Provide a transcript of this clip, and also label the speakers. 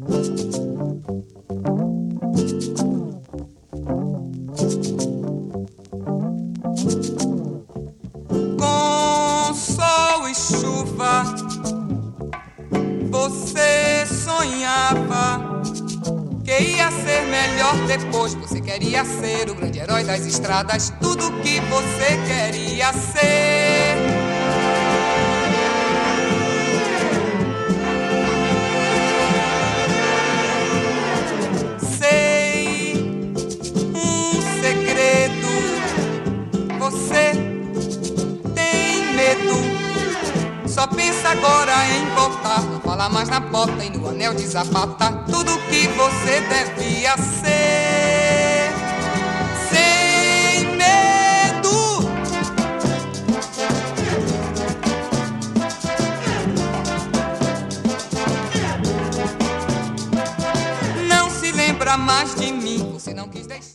Speaker 1: Com sol e chuva, você sonhava que ia ser melhor depois. Você queria ser o grande herói das estradas, tudo que você queria ser. Sei um segredo, você tem medo. Só pensa agora em voltar, não fala mais na porta e no anel de zapata, tudo que você devia ser. Sem medo. Não se lembra mais de mim, você não quis deixar.